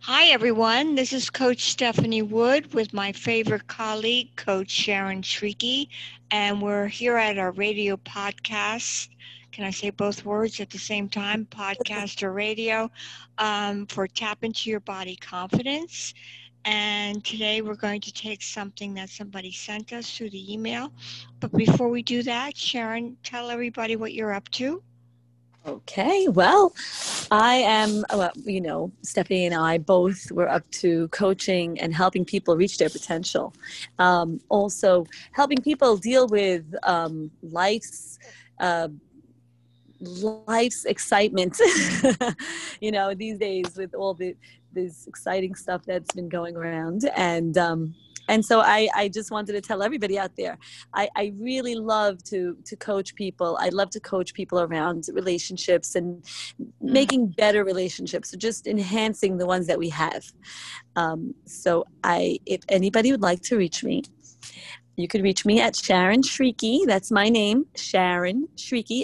Hi, everyone. This is Coach Stephanie Wood with my favorite colleague, Coach Sharon Shrieky, and we're here at our radio podcast. Can I say both words at the same time? Podcast or radio for Tap Into Your Body Confidence. And today we're going to take something that somebody sent us through the email. But before we do that, Sharon, tell everybody what you're up to. Okay, well, Stephanie and I both were up to coaching and helping people reach their potential. Also, helping people deal with uh, life's excitement. These days with all this exciting stuff that's been going around, and so I just wanted to tell everybody out there, I really love to coach people. I love to coach people around relationships and making better relationships, so just enhancing the ones that we have. If anybody would like to reach me, you could reach me at Sharon Shrieky. That's my name, Sharon Shrieky,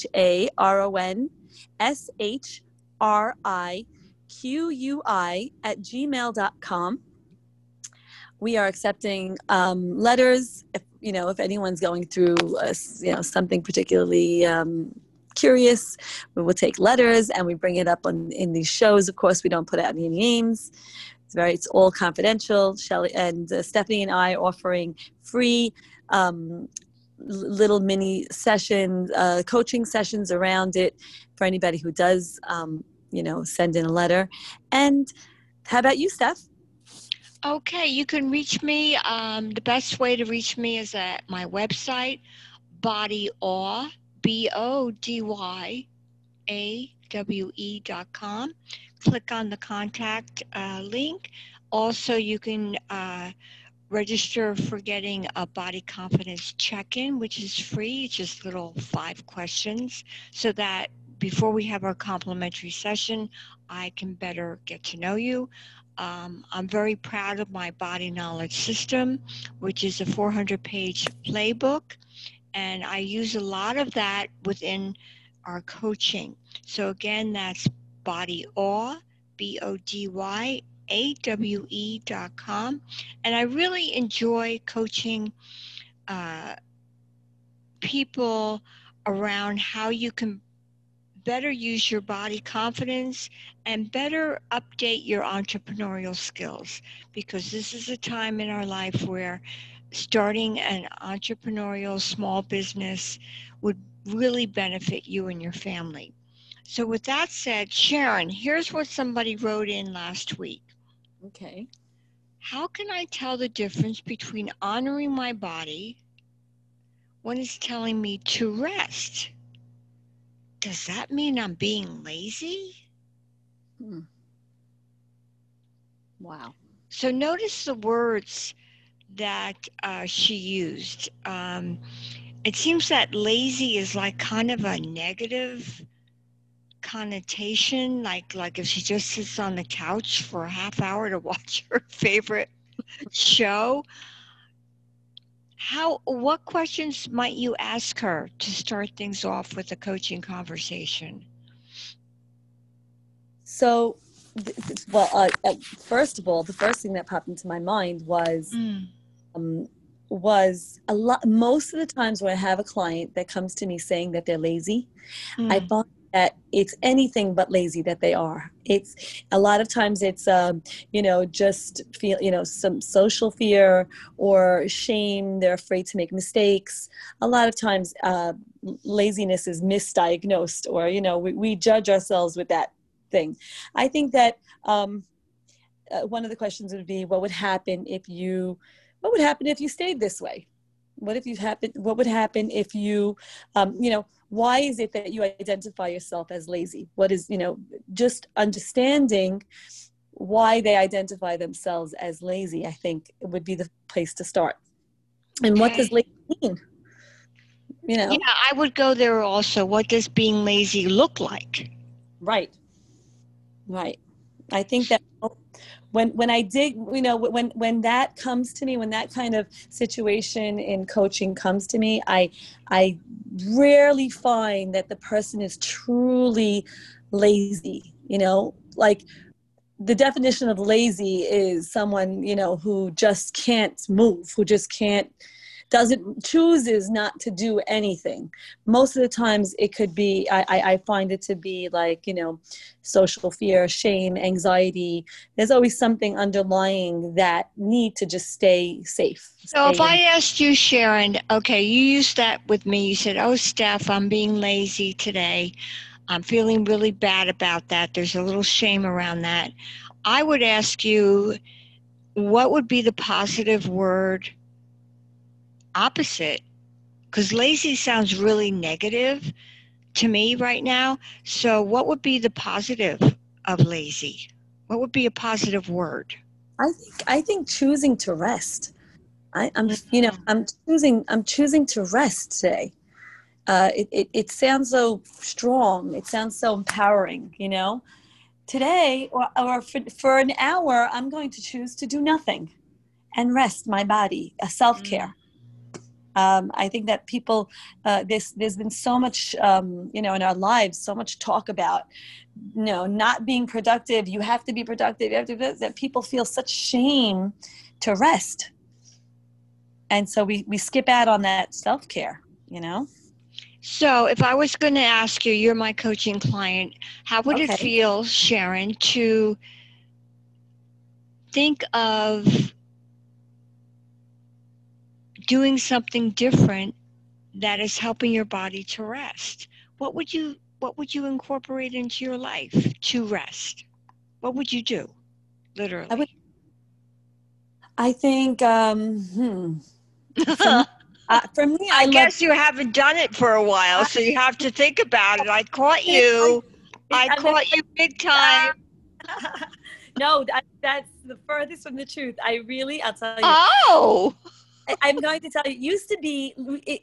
SharonShriqui at gmail.com. We are accepting letters. If anyone's going through something particularly curious, we will take letters and we bring it up in these shows. Of course, we don't put out any names. It's all confidential. Shelley and Stephanie and I are offering free little mini sessions, coaching sessions around it for anybody who does, send in a letter. And how about you, Steph? Okay, you can reach me. The best way to reach me is at my website, bodyawe, BODYAWE.com. Click on the contact link. Also, you can register for getting a body confidence check-in, which is free. It's just little 5 questions so that before we have our complimentary session, I can better get to know you. I'm very proud of my body knowledge system, which is a 400-page playbook, and I use a lot of that within our coaching. So again, that's bodyawe, BODYAWE.com, and I really enjoy coaching people around how you can better use your body confidence and better update your entrepreneurial skills, because this is a time in our life where starting an entrepreneurial small business would really benefit you and your family. So with that said, Sharon, here's what somebody wrote in last week. Okay. How can I tell the difference between honoring my body when it's telling me to rest? Does that mean I'm being lazy? Wow. So notice the words that she used. It seems that lazy is like kind of a negative connotation, like if she just sits on the couch for a half hour to watch her favorite show. What questions might you ask her to start things off with a coaching conversation? So, first of all, the first thing that popped into my mind was a lot. Most of the times when I have a client that comes to me saying that they're lazy, I find that it's anything but lazy that they are. It's a lot of times it's just feel some social fear or shame. They're afraid to make mistakes. A lot of times laziness is misdiagnosed, or we judge ourselves with that thing. I think that one of the questions would be, what would happen if you stayed this way? What would happen if you, why is it that you identify yourself as lazy? What is, just understanding why they identify themselves as lazy, I think would be the place to start. And what does lazy mean? Yeah, I would go there also. What does being lazy look like? Right. I think that when I dig, when that comes to me, when that kind of situation in coaching comes to me, I rarely find that the person is truly lazy. Like the definition of lazy is someone, who just can't move, who just can't, chooses not to do anything. Most of the times it could be, I find it to be like, social fear, shame, anxiety. There's always something underlying that need to just stay safe. So if I asked you, Sharon, okay, you used that with me. You said, oh, Steph, I'm being lazy today. I'm feeling really bad about that. There's a little shame around that. I would ask you, what would be the positive word opposite? Because lazy sounds really negative to me right now. So what would be the positive of lazy? What would be a positive word? I think choosing to rest. I'm choosing to rest today. It sounds so strong. It sounds so empowering, Today, or for an hour, I'm going to choose to do nothing and rest my body, a self-care. I think that people, there's been so much, in our lives, so much talk about, not being productive. You have to be productive. You have to that people feel such shame to rest. And so we skip out on that self-care, So if I was going to ask you, you're my coaching client, how would it feel, Sharon, to think of doing something different that is helping your body to rest? What would you incorporate into your life to rest? What would you do, literally? I think, for me, I guess you haven't done it for a while, so you have to think about it. I caught you. I caught you big time. No, that's the furthest from the truth. I'll tell you. Oh! I'm going to tell you, it used to be,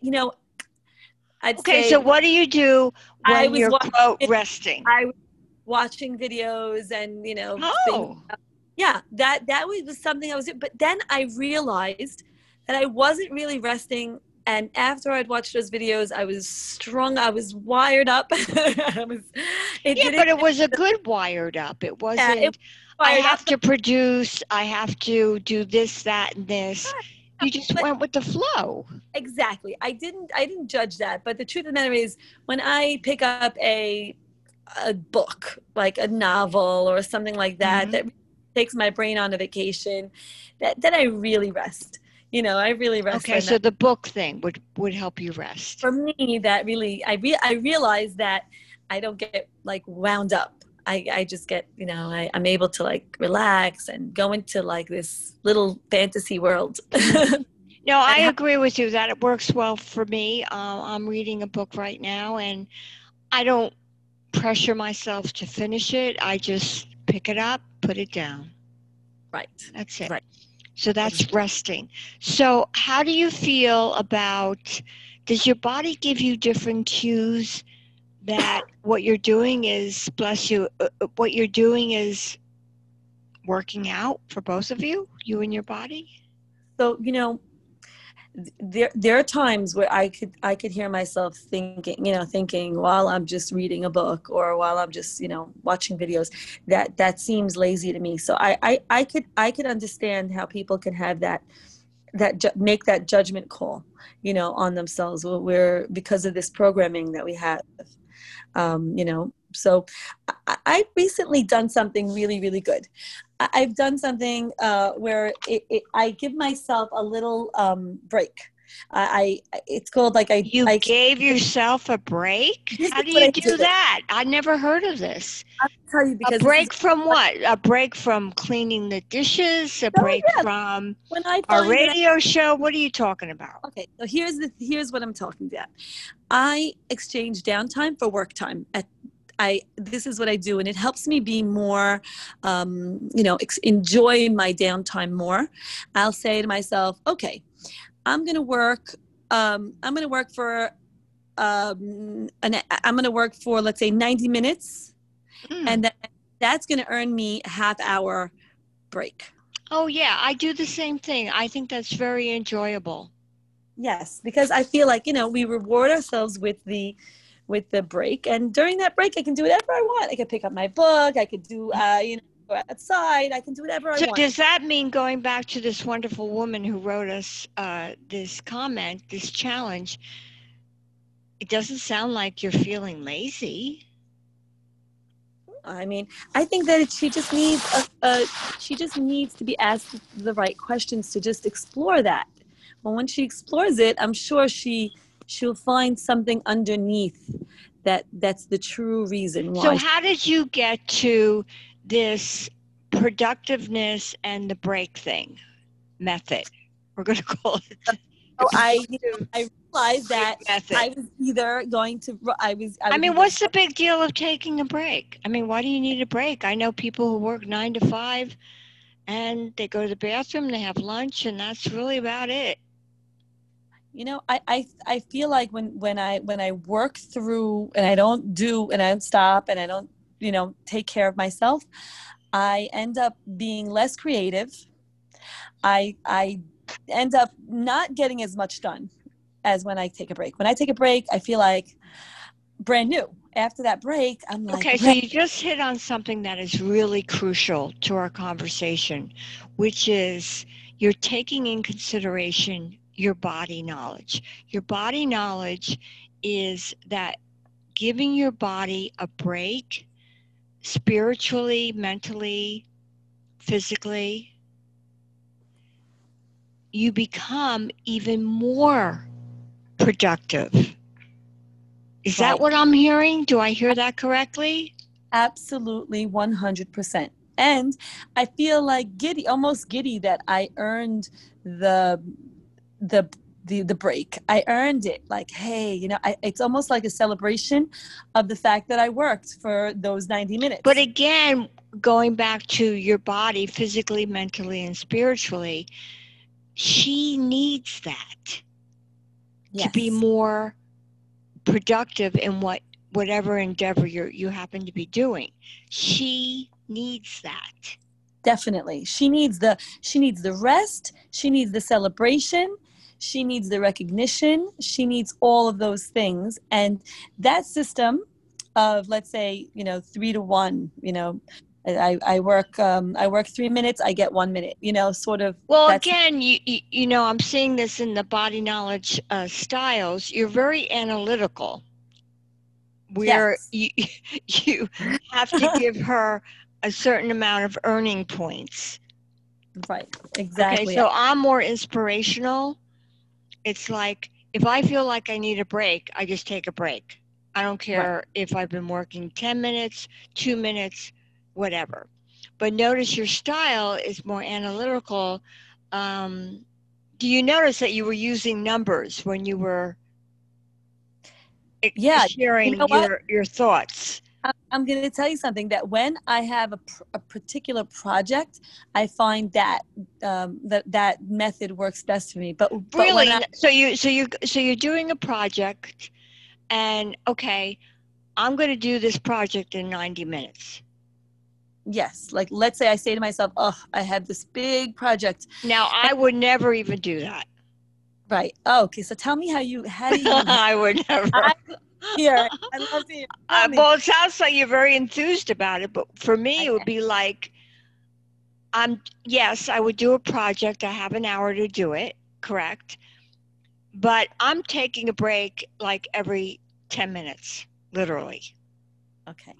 I'd okay, say, so what do you do when you're, quote, resting? I was watching videos and, things. Yeah, that was something I was doing. But then I realized that I wasn't really resting. And after I'd watched those videos, I was strung. I was wired up. But it was a good wired up. It wasn't, I have to produce, I have to do this, that, and this. You just went with the flow. Exactly. I didn't judge that. But the truth of the matter is, when I pick up a book, like a novel or something like that, that takes my brain on a vacation, that I really rest. I really rest. Okay, so the book thing would help you rest. For me, that really, I realize that I don't get like wound up. I just get, I'm able to like relax and go into like this little fantasy world. No, I agree with you that it works well for me. I'm reading a book right now, and I don't pressure myself to finish it. I just pick it up, put it down. Right. That's it. Right. So that's resting. So how do you feel about, does your body give you different cues that what you're doing is, bless you, what you're doing is working out for both of you and your body? So, there are times where I could hear myself thinking while I'm just reading a book or while I'm just, watching videos, that seems lazy to me. So I could understand how people can have make that judgment call, on themselves because of this programming that we have, So I've recently done something really, really good. I've done something where I give myself a little break. It's called like You gave yourself a break? How do you do that? I never heard of this. I'll tell you, because a break from what? A break from cleaning the dishes? A break from a radio show? What are you talking about? Okay, so here's what I'm talking about. I exchange downtime for work time. This is what I do, and it helps me be more, enjoy my downtime more. I'll say to myself, okay, I'm going to work for, let's say, 90 minutes, and that's going to earn me a half-hour break. Oh yeah, I do the same thing. I think that's very enjoyable. Yes, because I feel like, we reward ourselves with the break, and during that break I can do whatever I want. I could pick up my book, I could do go outside. I can do whatever I So want. does that mean, going back to this wonderful woman who wrote us this comment, this challenge, it doesn't sound like you're feeling lazy. I mean, I think that she just needs she just needs to be asked the right questions to just explore that. But when she explores it, I'm sure she'll find something underneath that's the true reason So why. how did you get to this productiveness and the break thing method? We're going to call it. So I realized that method. I was either going to I mean, what's the big deal of taking a break? I mean, why do you need a break? I know people who work 9 to 5 and they go to the bathroom, they have lunch, and that's really about it. You know, I feel like when I work through and I don't stop and I don't, take care of myself, I end up being less creative. I end up not getting as much done as when I take a break. When I take a break, I feel like brand new. After that break, I'm like, okay, so you just hit on something that is really crucial to our conversation, which is you're taking in consideration your body knowledge. Your body knowledge is that giving your body a break spiritually, mentally, physically, you become even more productive. Is that what I'm hearing? Do I hear that correctly? Absolutely, 100%. And I feel like almost giddy that I earned the break. I earned it. Like, hey, it's almost like a celebration of the fact that I worked for those 90 minutes. But again, going back to your body, physically, mentally, and spiritually, she needs that to be more productive in whatever endeavor you happen to be doing. She needs that. Definitely. She needs the rest, she needs the celebration, she needs the recognition, she needs all of those things. And that system of, let's say, 3 to 1, I work 3 minutes, I get 1 minute, sort of. Well, again, you know, I'm seeing this in the body knowledge styles. You're very analytical, where you have to give her a certain amount of earning points. Right, exactly. Okay, so I'm more inspirational. It's like, if I feel like I need a break, I just take a break. I don't care if I've been working 10 minutes, 2 minutes, whatever. But notice your style is more analytical. Do you notice that you were using numbers when you were sharing your thoughts? I'm going to tell you something, that when I have a particular project, I find that that method works best for me. But really, so you're doing a project, and okay, I'm going to do this project in 90 minutes. Yes, like, let's say I say to myself, "Oh, I have this big project." Now, I would never even do that. Right. Oh, okay. So tell me how do you? I would never. Here, I love to hear. Well, it sounds like you're very enthused about it, but for me, it would be like, yes, I would do a project. I have an hour to do it, correct? But I'm taking a break like every 10 minutes, literally. Okay.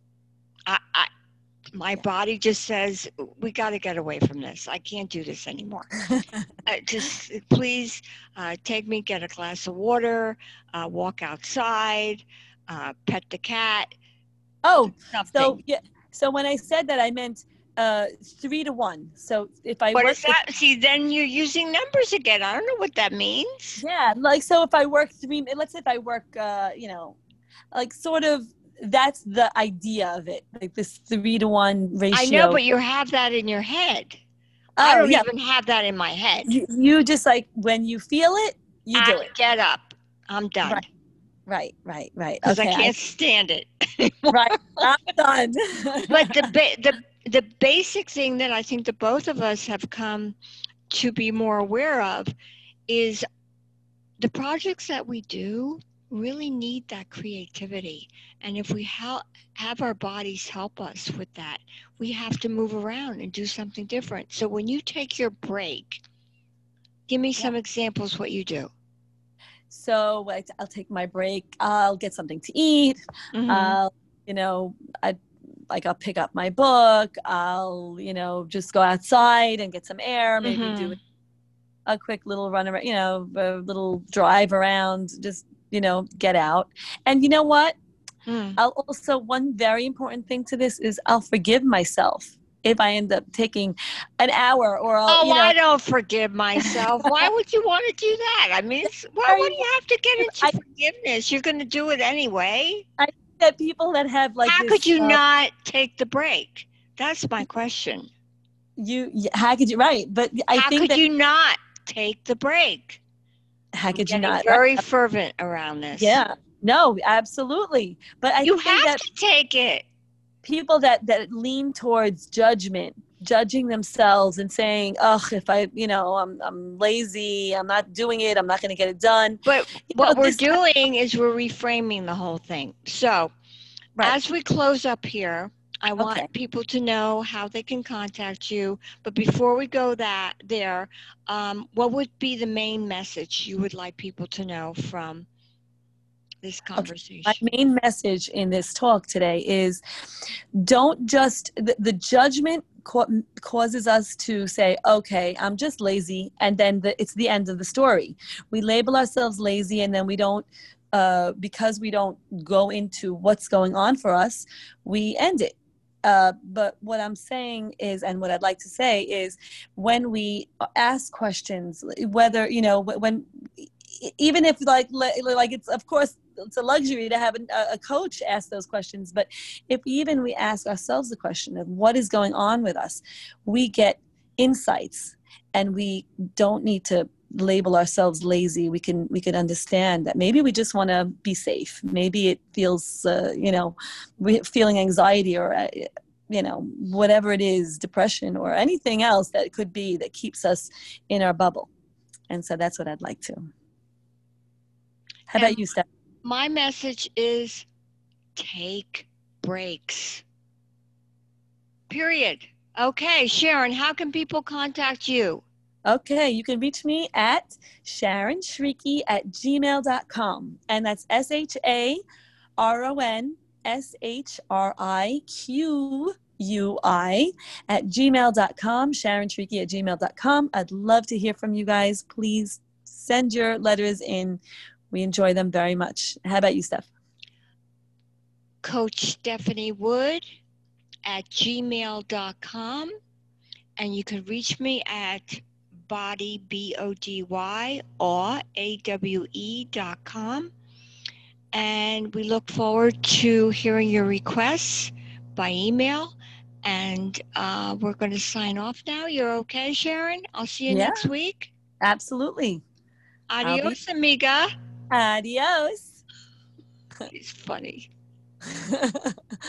My body just says, we got to get away from this. I can't do this anymore. Just please take me, get a glass of water, walk outside, pet the cat. Oh, something. So when I said that, I meant 3 to 1. So if I what is that? See, then you're using numbers again. I don't know what that means. Yeah, like, so if I work let's say if I work, like, sort of, that's the idea of it, like this 3 to 1 ratio. I know, but you have that in your head. I don't even have that in my head. You just, like, when you feel it, you do it. Get up. I'm done. Right. Because I can't stand it. Right, I'm done. But the basic thing that I think the both of us have come to be more aware of is the projects that we do, really need that creativity. And if we have our bodies help us with that, we have to move around and do something different. So when you take your break, give me some examples what you do. So I'll take my break. I'll get something to eat. Mm-hmm. I'll, I'll pick up my book. I'll, just go outside and get some air, maybe do a quick little run around, a little drive around, just, get out. And you know what? I'll also, one very important thing to this is I'll forgive myself if I end up taking an hour or I don't forgive myself. Why would you want to do that? I mean, why do you have to get into forgiveness? You're going to do it anyway. I think that people that have like how could you not take the break? That's my question. How could you, right? But how could you not take the break? How could you not? Very fervent around this. Yeah, no, absolutely. But I you think have to take it. People that lean towards judging themselves and saying, "Oh, if I'm lazy, I'm not doing it, I'm not going to get it done." But what we're doing is we're reframing the whole thing. So, as we close up here, I want people to know how they can contact you. But before we go there, what would be the main message you would like people to know from this conversation? My main message in this talk today is don't just, the judgment causes us to say, okay, I'm just lazy. And then it's the end of the story. We label ourselves lazy and then we don't, because we don't go into what's going on for us, we end it. But what I'm saying is, and what I'd like to say is, when we ask questions, whether, when, even if like it's, of course, it's a luxury to have a coach ask those questions. But if even we ask ourselves the question of what is going on with us, we get insights, and we don't need to label ourselves lazy. We can understand that maybe we just want to be safe. Maybe it feels, we're feeling anxiety or, whatever it is, depression or anything else that could be that keeps us in our bubble. And so that's what I'd like to. How about you, Steph? My message is take breaks. Period. Okay, Sharon, how can people contact you? Okay, you can reach me at SharonShriqui@gmail.com. And that's SharonShriqui@gmail.com. SharonShriqui@gmail.com. I'd love to hear from you guys. Please send your letters in. We enjoy them very much. How about you, Steph? Coach Stephanie Wood at gmail.com. And you can reach me at body, BODY, or AWE.com. And we look forward to hearing your requests by email. And we're going to sign off now. You're okay, Sharon? I'll see you next week. Absolutely. Adios, amiga. Adios. It's funny.